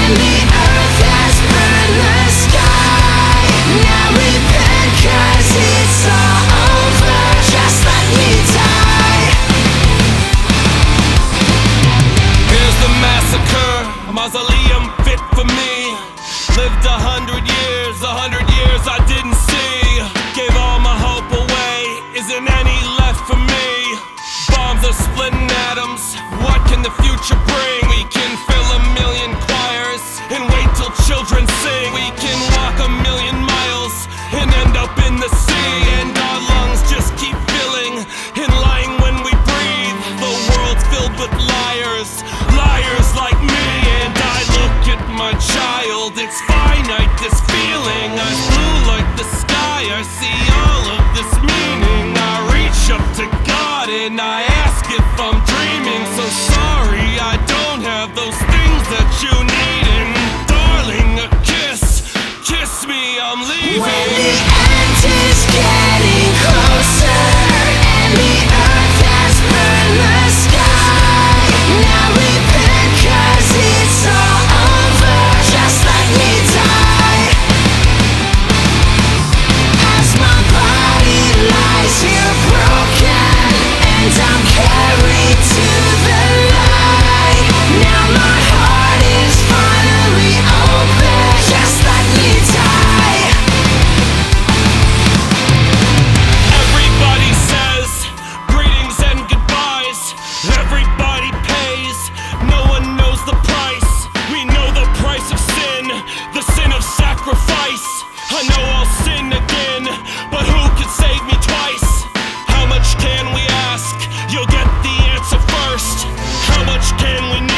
And the earth has burned the sky. Now repent, 'cause it's all over. Just let me die. Here's the massacre, a mausoleum fit for me. Lived 100 years, 100 years I didn't see. Gave all my hope away, isn't any left for me. Bombs are splitting atoms, what can the future bring? We can fill 1,000,000 choirs and wait till children sing. We can walk 1,000,000 miles and end up in the sea. And our lungs just keep filling and lying when we breathe. The world's filled with liars, liars like me. And I look at my child, it's finite, this feeling. I'm blue like the sky, I see all of this meaning. I reach up to God and I ask if I'm dreaming. So sorry, I don't have those things that you need. And darling, a kiss, kiss me, I'm leaving. When the end is getting closer and the earth has burned the sky. Now repent, 'cause it's all over. Just let me die. As my body lies here broken and I'm carried to the light. Now my heart is finally open. Just let me die. Everybody says greetings and goodbyes. Everybody pays, no one knows the price. We know the price of sin, the sin of sacrifice. I know I'll sin again, but who can save me twice? How much can we ask? You'll get the answer first. How much can we